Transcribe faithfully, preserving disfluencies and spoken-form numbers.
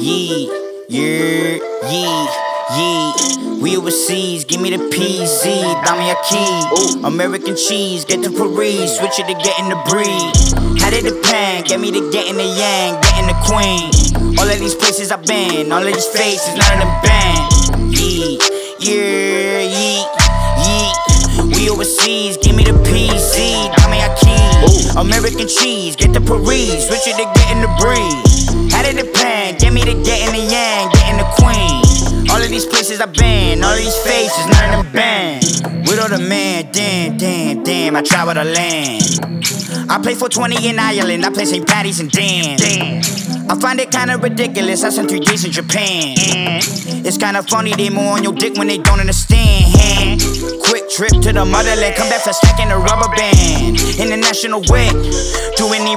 Yee, yeah, yee, yee. We overseas, give me the P Z, dame aquí. American cheese, get the Paris, switch it to getting the breed. Had it the pan, get me to getting the yang, getting the queen. All of these places I've been, all of these faces, none of them banned. Yee, yeah, yee, yee. We overseas, give me the P Z, dame aquí. American cheese, get the Paris, switch it to getting the breed. Had it the pan, get me to getting the yang, getting the queen. All of these places I've been, all of these faces, none of them banned. With all the man, damn, damn, damn, I travel the land. I play for twenty in Ireland, I play Saint Patty's and damn. I find it kinda ridiculous, I spent three days in Japan. It's kinda funny, they more on your dick when they don't understand. Quick trip to the motherland, come back for stacking the rubber band. International wit, do any